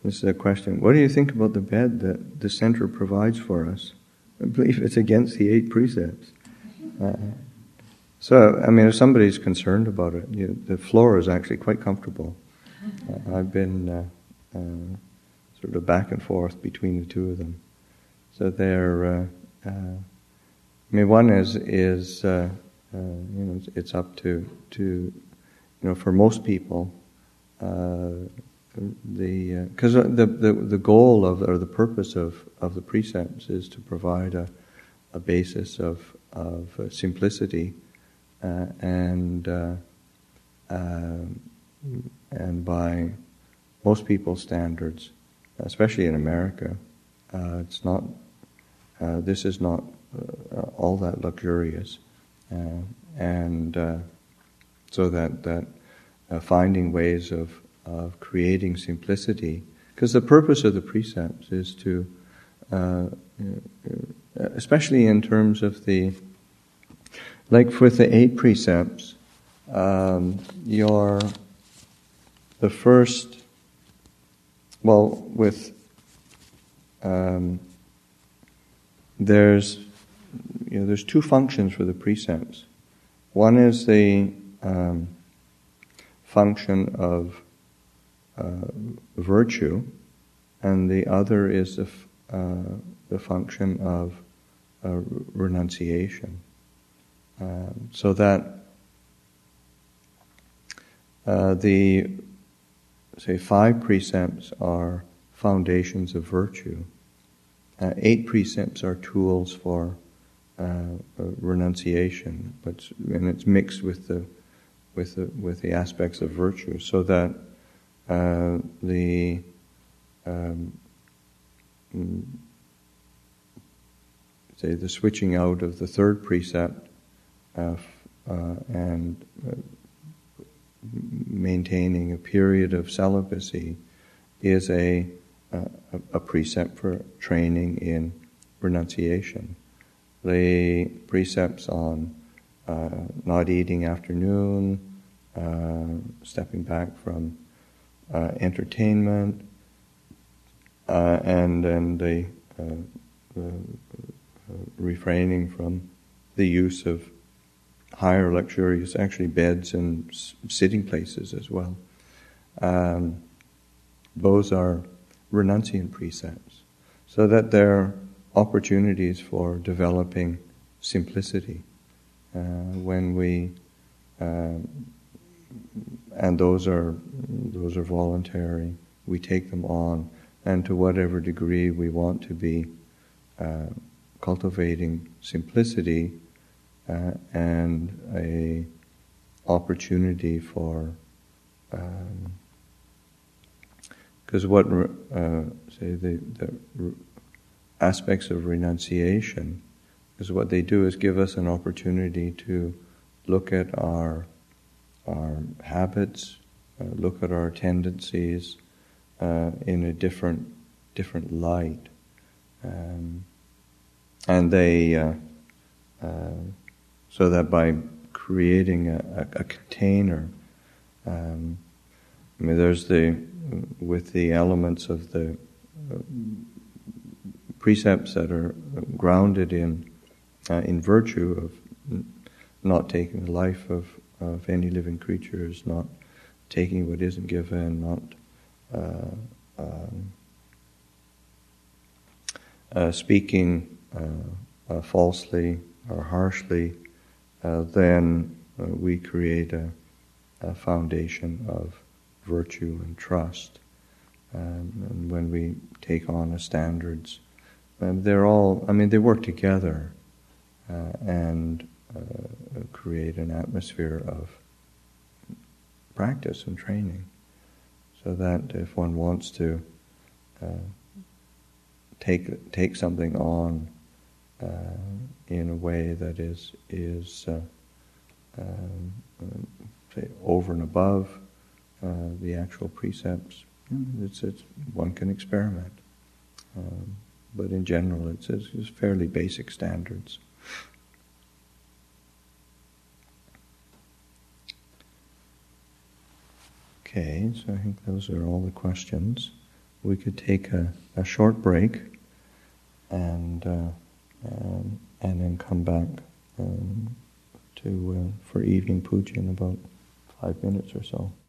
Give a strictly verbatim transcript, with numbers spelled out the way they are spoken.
this is a question. What do you think about the bed that the center provides for us? I believe it's against the eight precepts. Uh, so, I mean, if somebody's concerned about it, you, the floor is actually quite comfortable. Uh, I've been uh, uh, sort of back and forth between the two of them. So they're, uh, uh, I mean, one is, is uh, uh, you know, it's, it's up to, to, you know, for most people, uh, the because uh, the, the the goal of or the purpose of, of the precepts is to provide a, a basis of of uh, simplicity uh, and uh, uh, and by most people's standards, especially in America, uh, it's not uh, this is not uh, all that luxurious, uh, and uh, so that that uh, finding ways of of creating simplicity, because the purpose of the precepts is to, uh, especially in terms of the, like with the eight precepts, um, your, the first, well, with, um, there's, you know, there's two functions for the precepts. One is the um, function of Uh, virtue, and the other is the, f- uh, the function of uh, renunciation. Um, so that uh, the, say, five precepts are foundations of virtue. Uh, eight precepts are tools for uh, uh, renunciation, but and it's mixed with the with the with the aspects of virtue, so that Uh, the um, say the switching out of the third precept uh, uh, and uh, maintaining a period of celibacy is a, a a precept for training in renunciation. The precepts on uh, not eating after noon, uh, stepping back from Uh, entertainment, uh, and and the uh, uh, uh, refraining from the use of higher luxurious, actually beds and s- sitting places as well. Um, those are renunciant precepts, so that they're opportunities for developing simplicity. Uh, when we uh, And those are those are voluntary. We take them on, and to whatever degree we want to be uh, cultivating simplicity uh, and a opportunity for, because um, what uh, say the, the aspects of renunciation is what they do is give us an opportunity to look at our our habits, uh, look at our tendencies uh, in a different different light, um, and they uh, uh, so that by creating a, a, a container, um, I mean, there's the with the elements of the uh, precepts that are grounded in uh, in virtue of not taking the life of of any living creatures, not taking what isn't given, not uh, um, uh, speaking uh, uh, falsely or harshly, uh, then uh, we create a, a foundation of virtue and trust. Um, and when we take on the standards, um, they're all, I mean, they work together uh, and Uh, create an atmosphere of practice and training, so that if one wants to uh, take take something on uh, in a way that is is uh, um, uh, say over and above uh, the actual precepts, it's, it's one can experiment, um, but in general, it's, it's fairly basic standards. Okay, so I think those are all the questions. we could take a, a short break and uh, um, and then come back um, to uh, for evening puja in about five minutes or so.